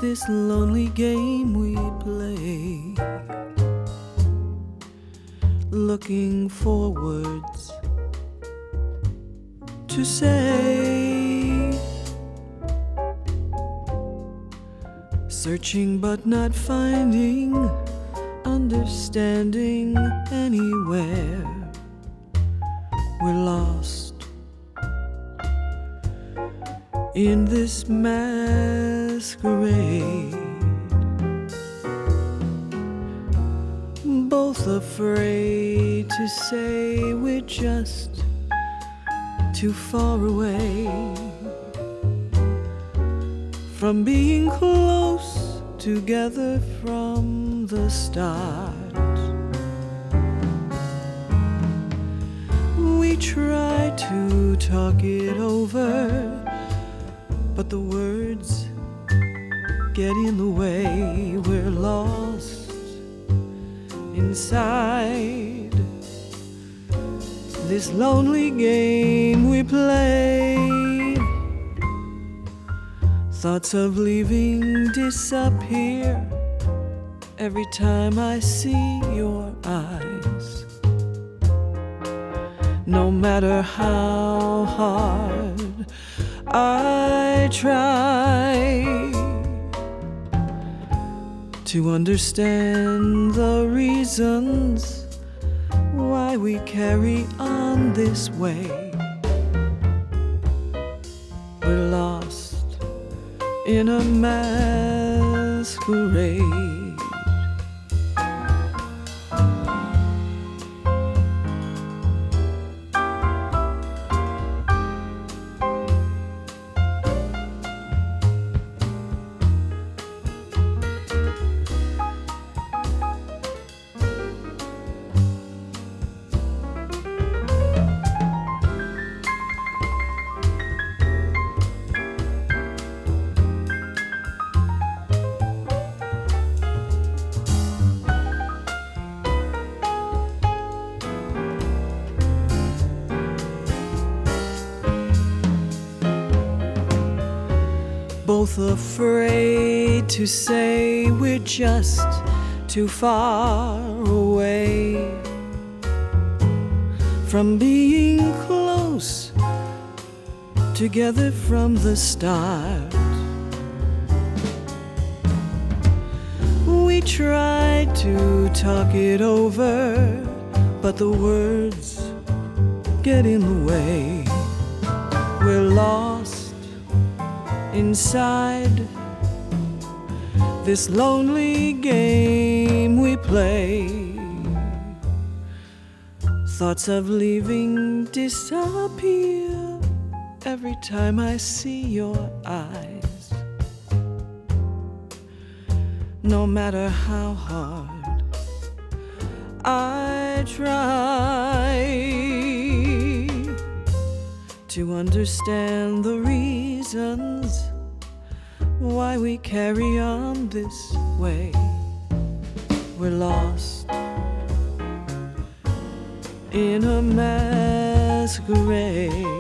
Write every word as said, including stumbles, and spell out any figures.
this lonely game we play, looking for words to say, searching but not finding understanding anywhere. We're lost in this masquerade, both afraid to say we're just too far away from being close together from the start. We try to talk it over, but the words get in the way. We're lost inside this lonely game we play. Thoughts of leaving disappear every time I see your eyes. No matter how hard I try to understand the reasons why we carry on this way, we're lost in a masquerade. Both afraid to say we're just too far away from being close together from the start. We tried to talk it over, but the words get in the way. We're lost inside this lonely game we play. Thoughts of leaving disappear every time I see your eyes. No matter how hard I try to understand the reasons why we carry on this way, we're lost in a masquerade.